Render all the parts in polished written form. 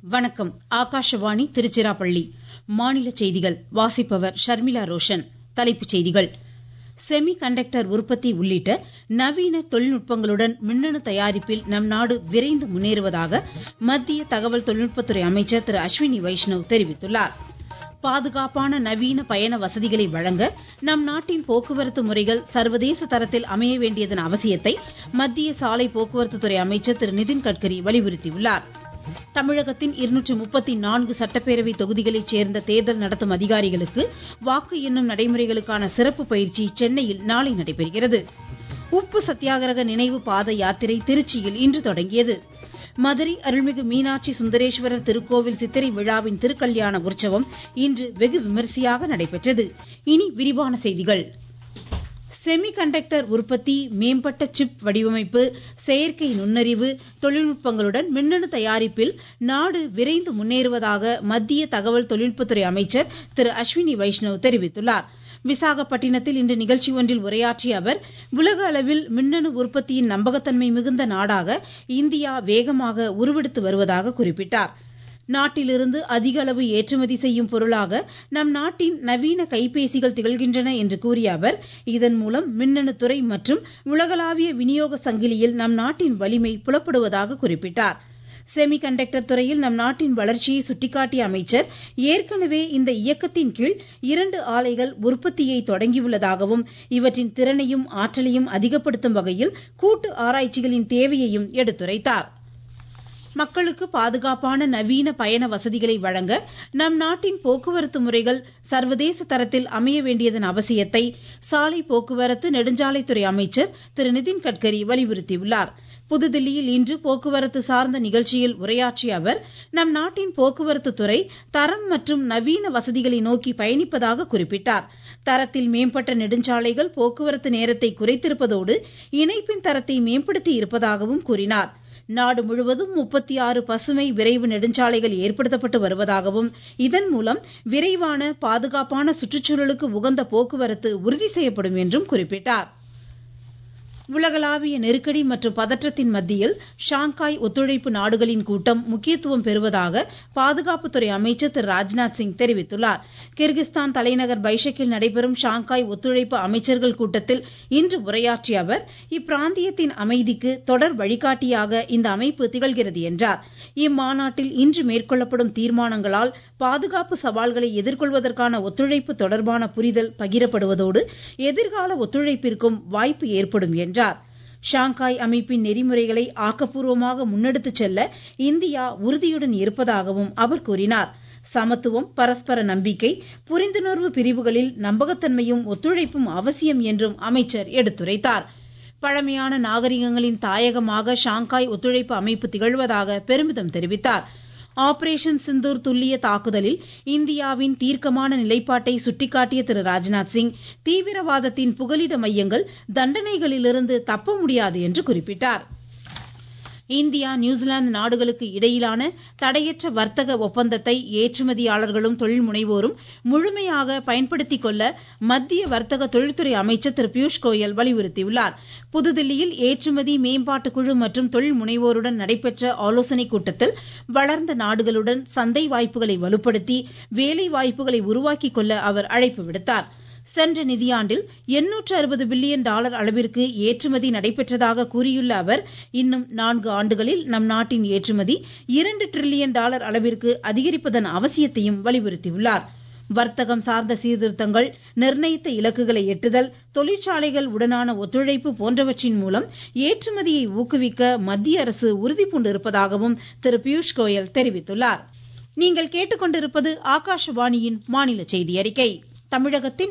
வணக்கம். ஆகாஷவாணி திருச்சிராப்பள்ளி. மாநில செய்திகள் வாசிப்பவர் ஷர்மிளா ரோஷன். தலைப்புச் செய்திகள். செமி கண்டக்டர் உற்பத்தி உள்ளிட்ட நவீன தொழில்நுட்பங்களுடன் மின்னணு தயாரிப்பில் நம் நாடு விரைந்து முன்னேறுவதாக மத்திய தகவல் தொழில்நுட்பத்துறை அமைச்சர் திரு அஸ்வினி வைஷ்ணவ் தெரிவித்துள்ளார். பாதுகாப்பான நவீன பயண வசதிகளை வழங்க நம் நாட்டின் போக்குவரத்து முறைகள் சர்வதேச தரத்தில் அமைய வேண்டியதன் அவசியத்தை மத்திய சாலை போக்குவரத்து துறை அமைச்சர் திரு நிதின் கட்கரி வலியுறுத்தியுள்ளார். தமிழகத்தின் 234 சட்டப்பேரவை தொகுதிகளைச் சேர்ந்த தேர்தல் நடத்தும் அதிகாரிகளுக்கு வாக்கு எண்ணும் நடைமுறைகளுக்கான சிறப்பு பயிற்சி சென்னையில் நாளை நடைபெறுகிறது. உப்பு சத்தியாகிரக நினைவு பாத யாத்திரை திருச்சியில் இன்று தொடங்கியது. மதுரை அருள்மிகு மீனாட்சி சுந்தரேஸ்வரர் திருக்கோவில் சித்திரை விழாவின் திருக்கல்யாண உற்சவம் இன்று வெகு விமரிசையாக நடைபெற்றது. இனி விரிவான செய்திகள். செமி கண்டக்டர் உற்பத்தி, மேம்பட்ட சிப் வடிவமைப்பு, செயற்கை நுண்ணறிவு தொழில்நுட்பங்களுடன் மின்னணு தயாரிப்பில் நாடு விரைந்து முன்னேறுவதாக மத்திய தகவல் தொழில்நுட்பத்துறை அமைச்சர் திரு அஸ்வினி வைஷ்ணவ் தெரிவித்துள்ளார். விசாகப்பட்டினத்தில் இன்று நிகழ்ச்சி ஒன்றில் உரையாற்றிய அவர், உலக அளவில் மின்னணு உற்பத்தியின் நம்பகத்தன்மை மிகுந்த நாடாக இந்தியா வேகமாக உருவெடுத்து வருவதாக குறிப்பிட்டார். நாட்டிலிருந்து அதிக அளவு ஏற்றுமதி செய்யும் பொருளாக நம் நாட்டின் நவீன கைபேசிகள் திகழ்கின்றன என்று கூறிய அவர், இதன் மூலம் மின்னணு துறை மற்றும் உலகளாவிய விநியோக சங்கிலியில் நம் நாட்டின் வலிமை புலப்படுவதாக குறிப்பிட்டார். செமி கண்டக்டர் துறையில் நம் நாட்டின் வளர்ச்சியை சுட்டிக்காட்டிய அமைச்சர், ஏற்கனவே இந்த இயக்கத்தின் கீழ் 2 ஆலைகள் உற்பத்தியை தொடங்கியுள்ளதாகவும் இவற்றின் திறனையும் ஆற்றலையும் அதிகப்படுத்தும் வகையில் கூட்டு ஆராய்ச்சிகளின் தேவையையும் எடுத்துரைத்தார். மக்களுக்கு பாதுகாப்பான நவீன பயண வசதிகளை வழங்க நம் நாட்டின் போக்குவரத்து முறைகள் சர்வதேச தரத்தில் அமைய வேண்டியதன் அவசியத்தை சாலை போக்குவரத்து நெடுஞ்சாலைத்துறை அமைச்சர் திரு நிதின் கட்கரி வலியுறுத்தியுள்ளார். புதுதில்லியில் இன்று போக்குவரத்து சார்ந்த நிகழ்ச்சியில் உரையாற்றிய அவர், நம் நாட்டின் போக்குவரத்து துறை தரம் மற்றும் நவீன வசதிகளை நோக்கி பயணிப்பதாக குறிப்பிட்டார். தரத்தில் மேம்பட்ட நெடுஞ்சாலைகள் போக்குவரத்து நேரத்தை குறைத்திருப்பதோடு இணைப்பின் தரத்தை மேம்படுத்தி இருப்பதாகவும் கூறினார். நாடு முழுவதும் 36 பசுமை விரைவு நெடுஞ்சாலைகள் ஏற்படுத்தப்பட்டு வருவதாகவும் இதன் மூலம் விரைவான பாதுகாப்பான சுற்றுச்சூழலுக்கு உகந்த போக்குவரத்து உறுதி செய்யப்படும் என்றும் குறிப்பிட்டார். உலகளாவிய நெருக்கடி மற்றும் பதற்றத்தின் மத்தியில் ஷாங்காய் ஒத்துழைப்பு நாடுகளின் கூட்டம் முக்கியத்துவம் பெறுவதாக பாதுகாப்புத்துறை அமைச்சர் திரு ராஜ்நாத் சிங் தெரிவித்துள்ளார். கிர்கிஸ்தான் தலைநகர் பைஷக்கில் நடைபெறும் ஷாங்காய் ஒத்துழைப்பு அமைச்சர்கள் கூட்டத்தில் இன்று உரையாற்றிய அவர், இப்பிராந்தியத்தின் அமைதிக்கு தொடர் வழிகாட்டியாக இந்த அமைப்பு திகழ்கிறது என்றார். இம்மாநாட்டில் இன்று மேற்கொள்ளப்படும் தீர்மானங்களால் பாதுகாப்பு சவால்களை எதிர்கொள்வதற்கான ஒத்துழைப்பு தொடர்பான புரிதல் பகிரப்படுவதோடு எதிர்கால ஒத்துழைப்பிற்கும் வாய்ப்பு ஏற்படும் என்றார். ஷாங்காய் அமைப்பின் நெறிமுறைகளை ஆக்கப்பூர்வமாக முன்னெடுத்துச் செல்ல இந்தியா உறுதியுடன் இருப்பதாகவும் அவர் கூறினார். சமத்துவம், பரஸ்பர நம்பிக்கை, புரிந்துணர்வு பிரிவுகளில் நம்பகத்தன்மையும் ஒத்துழைப்பும் அவசியம் என்றும் அமைச்சர் எடுத்துரைத்தார். பழமையான நாகரிகங்களின் தாயகமாக ஷாங்காய் ஒத்துழைப்பு அமைப்பு திகழ்வதாக பெருமிதம் தெரிவித்தார். ஆபரேஷன் சிந்தூர் துல்லிய தாக்குதலில் இந்தியாவின் தீர்க்கமான நிலைப்பாட்டை சுட்டிக்காட்டிய திரு ராஜ்நாத் சிங், தீவிரவாதத்தின் புகலிட மையங்கள் தண்டனைகளிலிருந்து தப்ப முடியாது என்று குறிப்பிட்டார். இந்தியா, நியூசிலாந்து நாடுகளுக்கு இடையிலான தடையற்ற வர்த்தக ஒப்பந்தத்தை ஏற்றுமதியாளர்களும் தொழில் முனைவோரும் முழுமையாக பயன்படுத்திக் கொள்ள மத்திய வர்த்தக தொழில்துறை அமைச்சர் திரு பியூஷ் கோயல் வலியுறுத்தியுள்ளார். புதுதில்லியில் ஏற்றுமதி மேம்பாட்டு குழு மற்றும் தொழில் முனைவோருடன் நடைபெற்ற ஆலோசனைக் கூட்டத்தில் வளர்ந்த நாடுகளுடன் சந்தை வாய்ப்புகளை வலுப்படுத்தி வேலை வாய்ப்புகளை உருவாக்கிக் கொள்ள அவர் அழைப்பு விடுத்தார். சென்ற நிதியாண்டில் $860 பில்லியன் அளவிற்கு ஏற்றுமதி நடைபெற்றதாக கூறியுள்ள அவர், இன்னும் 4 ஆண்டுகளில் நம் நாட்டின் ஏற்றுமதி $2 டிரில்லியன் அளவிற்கு அதிகரிப்பதன் அவசியத்தையும் வலியுறுத்தியுள்ளார். வர்த்தகம் சார்ந்த சீர்திருத்தங்கள், நிர்ணயித்த இலக்குகளை எட்டுதல், தொழிற்சாலைகள் உடனான ஒத்துழைப்பு போன்றவற்றின் மூலம் ஏற்றுமதியை ஊக்குவிக்க மத்திய அரசு உறுதிபூண்டிருப்பதாகவும் திரு பியூஷ் கோயல் தெரிவித்துள்ளார். நீங்கள் கேட்டுக்கொண்டிருப்பது ஆகாஷவாணியின் மாநில செய்தி அறிக்கை. தமிழகத்தின்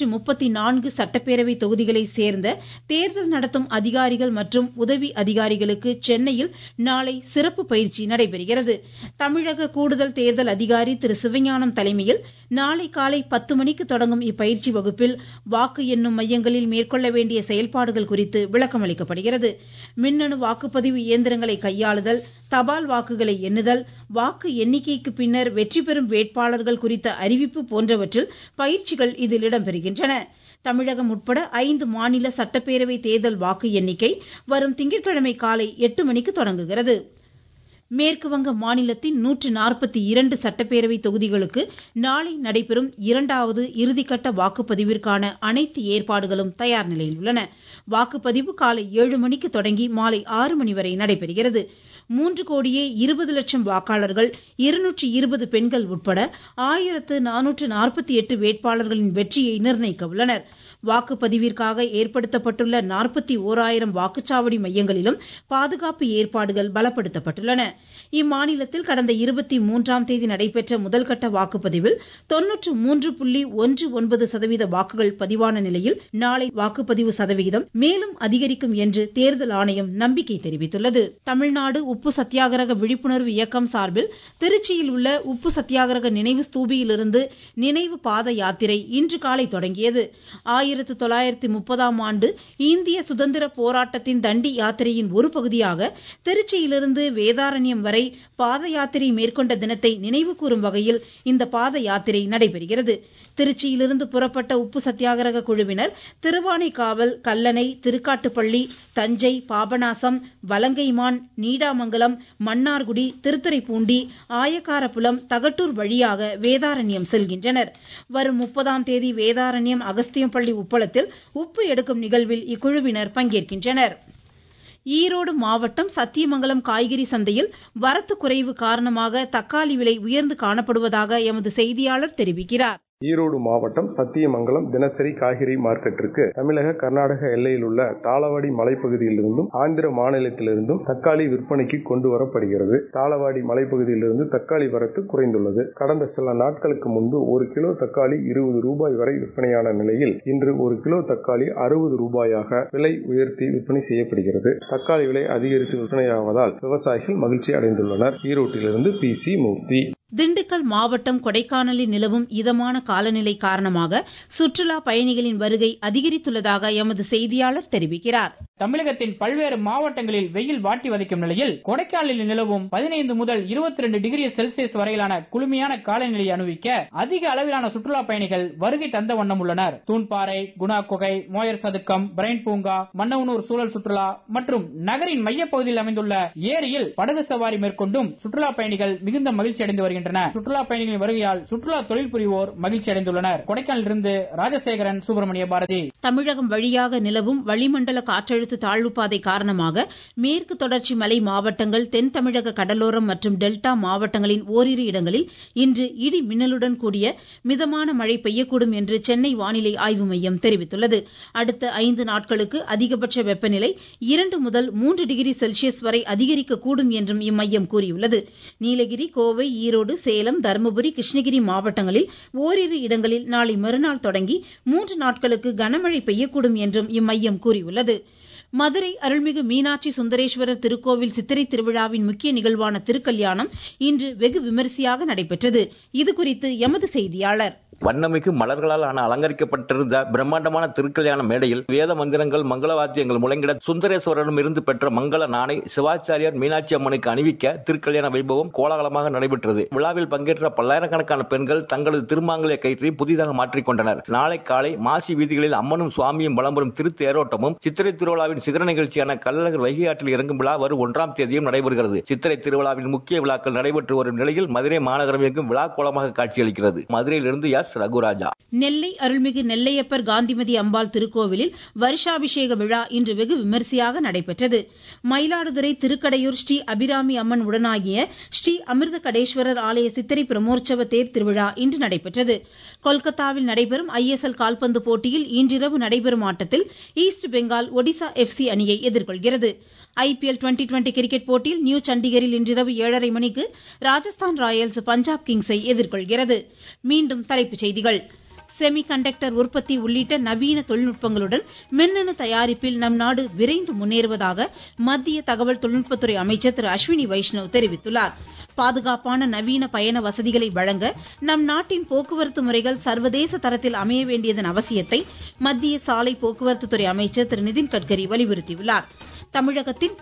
234 சட்டப்பேரவை தொகுதிகளை சேர்ந்த தேர்தல் நடத்தும் அதிகாரிகள் மற்றும் உதவி அதிகாரிகளுக்கு சென்னையில் நாளை சிறப்பு பயிற்சி நடைபெறுகிறது. தமிழக கூடுதல் தேர்தல் அதிகாரி திரு சிவஞானம் தலைமையில் நாளை காலை 10 மணிக்கு தொடங்கும் இப்பயிற்சி வகுப்பில் வாக்கு எண்ணும் மையங்களில் மேற்கொள்ள வேண்டிய செயல்பாடுகள் குறித்து விளக்கம் அளிக்கப்படுகிறது. மின்னணு வாக்குப்பதிவு இயந்திரங்களை கையாளுதல், தபால் வாக்குகளை எண்ணுதல், வாக்கு எண்ணிக்கைக்கு பின்னர் வெற்றி பெறும் வேட்பாளர்கள் குறித்த அறிவிப்பு போன்றவற்றில் பயிற்சிகள் இதில் இடம்பெறுகின்றன. தமிழகம் உட்பட 5 மாநில சட்டப்பேரவை தேர்தல் வாக்கு எண்ணிக்கை வரும் திங்கட்கிழமை காலை 8 மணிக்கு தொடங்குகிறது. மேற்குவங்க மாநிலத்தின் 142 சட்டப்பேரவை தொகுதிகளுக்கு நாளை நடைபெறும் இரண்டாவது இறுதிக்கட்ட வாக்குப்பதிவிற்கான அனைத்து ஏற்பாடுகளும் தயார் நிலையில் உள்ளன. வாக்குப்பதிவு காலை 7 மணிக்கு தொடங்கி மாலை 6 மணி வரை நடைபெறுகிறது. 3,20,00,000 வாக்காளர்கள், 220 பெண்கள் உட்பட 1448 வேட்பாளர்களின் வெற்றியை நிர்ணயிக்க உள்ளனர். வாக்குப்பதிவிற்காக ஏற்படுத்தப்பட்டுள்ள 41,000 வாக்குச்சாவடி மையங்களிலும் பாதுகாப்பு ஏற்பாடுகள் பலப்படுத்தப்பட்டுள்ளன. இம்மாநிலத்தில் கடந்த 23ஆம் தேதி நடைபெற்ற முதல்கட்ட வாக்குப்பதிவில் 93.19% வாக்குகள் பதிவான நிலையில் நாளை வாக்குப்பதிவு சதவிகிதம் மேலும் அதிகரிக்கும் என்று தேர்தல் ஆணையம் நம்பிக்கை தெரிவித்துள்ளது. தமிழ்நாடு உப்பு சத்தியாகிரக விழிப்புணர்வு இயக்கம் சார்பில் திருச்சியில் உள்ள உப்பு சத்தியாகிரக நினைவு ஸ்தூபியிலிருந்து நினைவு பாத யாத்திரை இன்று காலை தொடங்கியது. 1930ஆம் ஆண்டு இந்திய சுதந்திர போராட்டத்தின் தண்டி யாத்திரையின் ஒரு பகுதியாக திருச்சியிலிருந்து வேதாரண்யம் வரை பாத யாத்திரை மேற்கொண்ட தினத்தை நினைவு கூறும் வகையில் இந்த பாத யாத்திரை நடைபெறுகிறது. திருச்சியிலிருந்து புறப்பட்ட உப்பு சத்தியாகிரக குழுவினர் திருவானைக்காவல், கல்லணை, திருக்காட்டுப்பள்ளி, தஞ்சை, பாபநாசம், வலங்கைமான், நீடாமங்கலம், மன்னார்குடி, திருத்துறைப்பூண்டி, ஆயக்காரப்புலம், தகட்டூர் வழியாக வேதாரண்யம் செல்கின்றனர். வரும் 30ஆம் தேதி வேதாரண்யம் அகஸ்தியம்பள்ளி உப்பளத்தில் உப்பு எடுக்கும் நிகழ்வில் இக்குழுவினர் பங்கேற்கின்றனர். ஈரோடு மாவட்டம் சத்தியமங்கலம் காய்கறி சந்தையில் வரத்து குறைவு காரணமாக தக்காளி விலை உயர்ந்து காணப்படுவதாக எமது செய்தியாளர் தெரிவிக்கிறார். ஈரோடு மாவட்டம் சத்தியமங்கலம் தினசரி காய்கறி மார்க்கெட்டிற்கு தமிழக கர்நாடக எல்லையில் உள்ள தாளவாடி மலைப்பகுதியிலிருந்தும் ஆந்திர மாநிலத்திலிருந்தும் தக்காளி விற்பனைக்கு கொண்டு வரப்படுகிறது. தாளவாடி மலைப்பகுதியிலிருந்து தக்காளி வரத்து குறைந்துள்ளது. கடந்த சில நாட்களுக்கு முன்பு 1 கிலோ தக்காளி 20 ரூபாய் வரை விற்பனையான நிலையில் இன்று 1 கிலோ தக்காளி 60 ரூபாயாக விலை உயர்த்தி விற்பனை செய்யப்படுகிறது. தக்காளி விலை அதிகரித்து விற்பனையாவதால் விவசாயிகள் மகிழ்ச்சி அடைந்துள்ளனர். ஈரோட்டிலிருந்து PC மூர்த்தி. திண்டுக்கல் மாவட்டம் கொடைக்கானலில் நிலவும் இதமான காலநிலை காரணமாக சுற்றுலா பயணிகளின் வருகை அதிகரித்துள்ளதாக எமது செய்தியாளர் தெரிவிக்கிறார். தமிழகத்தின் பல்வேறு மாவட்டங்களில் வெயில் வாட்டி வதைக்கும் நிலையில் கொடைக்கானலில் நிலவும் 15 முதல் 22 டிகிரி செல்சியஸ் வரையிலான குளுமையான காலநிலையை அனுபவிக்க அதிக அளவிலான சுற்றுலா பயணிகள் வருகை தந்த வண்ணம் உள்ளனர். தூண்பாறை, குணா குகை, மோயர் சதுக்கம், பிரைன் பூங்கா, மன்னவனூர் சூழல் சுற்றுலா மற்றும் நகரின் மையப்பகுதியில் அமைந்துள்ள ஏரியில் படகு சவாரி மேற்கொண்டும் சுற்றுலா பயணிகள் மிகுந்த மகிழ்ச்சி அடைந்து வருகின்றனர். சுற்றுலா பயணிகளின் வருகையால் சுற்றுலா தொழில் புரிவோர் மகிழ்ச்சி அடைந்துள்ளனர். கொடைக்கானலிலிருந்து ராஜசேகரன், சுப்பிரமணிய பாரதி. தமிழகம் வழியாக நிலவும் வளிமண்டல காற்றழுத்த தாழ்வுப்பாதை காரணமாக மேற்கு தொடர்ச்சி மலை மாவட்டங்கள், தென் தமிழக கடலோரம் மற்றும் டெல்டா மாவட்டங்களின் ஓரிரு இடங்களில் இன்று இடி மின்னலுடன் கூடிய மிதமான மழை பெய்யக்கூடும் என்று சென்னை வானிலை ஆய்வு மையம் தெரிவித்துள்ளது. அடுத்த 5 நாட்களுக்கு அதிகபட்ச வெப்பநிலை 2 முதல் 3 டிகிரி செல்சியஸ் வரை அதிகரிக்கக்கூடும் என்றும் இம்மையம் கூறியுள்ளது. நீலகிரி, கோவை, ஈரோடு, சேலம், தருமபுரி, கிருஷ்ணகிரி மாவட்டங்களில் ஓரிரு இடங்களில் நாளை மறுநாள் தொடங்கி 3 நாட்களுக்கு கனமழை பெய்யக்கூடும் என்றும் இம்மையம் கூறியுள்ளது. மதுரை அருள்மிகு மீனாட்சி சுந்தரேஸ்வரர் திருக்கோவில் சித்திரை திருவிழாவின் முக்கிய நிகழ்வான திருக்கல்யாணம் இன்று வெகு விமரிசையாக நடைபெற்றது. இதுகுறித்து எமது செய்தியாளர். வண்ணமிகு மலர்களால் அலங்கரிக்கப்பட்டிருந்த பிரம்மாண்டமான திருக்கல்யாண மேடையில் வேத மந்திரங்கள், மங்கள வாத்தியங்கள் முழங்கிட சுந்தரேஸ்வரரிடம் இருந்து பெற்ற மங்கள நாணை சிவாச்சாரியார் மீனாட்சி அம்மனுக்கு அணிவிக்க திருக்கல்யாண வைபவம் கோலாகலமாக நடைபெற்றது. விழாவில் பங்கேற்ற பல்லாயிரக்கணக்கான பெண்கள் தங்களது திருமாங்கல்ய கயிற்றை புதிதாக மாற்றிக்கொண்டனர். நாளை காலை மாசி வீதிகளில் அம்மனும் சுவாமியும் வலம் வரும் திருத்தேரோட்டமும், சித்திரை திருவிழாவின் சிகர நிகழ்ச்சியான கள்ளழகர் வைகை ஆற்றில் இறங்கும் விழா வரும் 1ஆம் தேதியும் நடைபெறுகிறது. சித்திரை திருவிழாவின் முக்கிய விழாக்கள் நடைபெற்று வரும் நிலையில் மதுரை மாநகரம் எங்கும் விழா கோலமாக காட்சியளிக்கிறது. மதுரையிலிருந்து ரகுராஜா. நெல்லை அருள்மிகு நெல்லையப்பர் காந்திமதி அம்பாள் திருக்கோவிலில் வருஷாபிஷேக விழா இன்று வெகு விமரிசையாக நடைபெற்றது. மயிலாடுதுறை திருக்கடையூர் ஸ்ரீ அபிராமி அம்மன் உடனாகிய ஸ்ரீ அமிர்த கடேஸ்வரர் ஆலய சித்திரை பிரமோற்சவ தேர் திருவிழா இன்று நடைபெற்றது. கொல்கத்தாவில் நடைபெறும் ISL கால்பந்து போட்டியில் இன்றிரவு நடைபெறும் ஆட்டத்தில் ஈஸ்ட் பெங்கால் ஒடிசா FC அணியை எதிர்கொள்கிறது. IPL 2020 கிரிக்கெட் போட்டியில் நியூ சண்டிகரில் இன்றிரவு 7:30 மணிக்கு ராஜஸ்தான் ராயல்ஸ் பஞ்சாப் கிங்ஸை எதிர்கொள்கிறது. மீண்டும் தலைப்புச் செய்திகள். செமி கண்டக்டர் உற்பத்தி உள்ளிட்ட நவீன தொழில்நுட்பங்களுடன் மின்னணு தயாரிப்பில் நம் நாடு விரைந்து முன்னேறுவதாக மத்திய தகவல் தொழில்நுட்பத்துறை அமைச்சர் திரு அஸ்வினி வைஷ்ணவ் தெரிவித்துள்ளார். பாதுகாப்பான நவீன பயண வசதிகளை வழங்க நம் நாட்டின் போக்குவரத்து முறைகள் சர்வதேச தரத்தில் அமைய வேண்டியதன் அவசியத்தை மத்திய சாலை போக்குவரத்து துறை அமைச்சர் திரு நிதின் கட்கரி வலியுறுத்தியுள்ளார். தமிழகத்தின்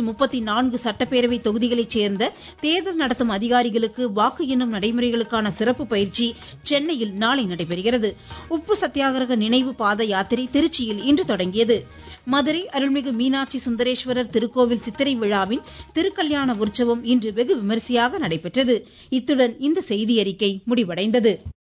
234 சட்டப்பேரவை தொகுதிகளைச் சேர்ந்த தேர்தல் நடத்தும் அதிகாரிகளுக்கு வாக்கு எண்ணும் நடைமுறைகளுக்கான சிறப்பு பயிற்சி சென்னையில் நாளை நடைபெறுகிறது. உப்பு சத்தியாகிரக நினைவு பாத யாத்திரை திருச்சியில் இன்று தொடங்கியது. மதுரை அருள்மிகு மீனாட்சி சுந்தரேஸ்வரர் திருக்கோவில் சித்திரை விழாவின் திருக்கல்யாண உற்சவம் இன்று வெகு விமரிசையாக நடைபெற்றது. இத்துடன் இந்த செய்தியறிக்கை முடிவடைந்தது.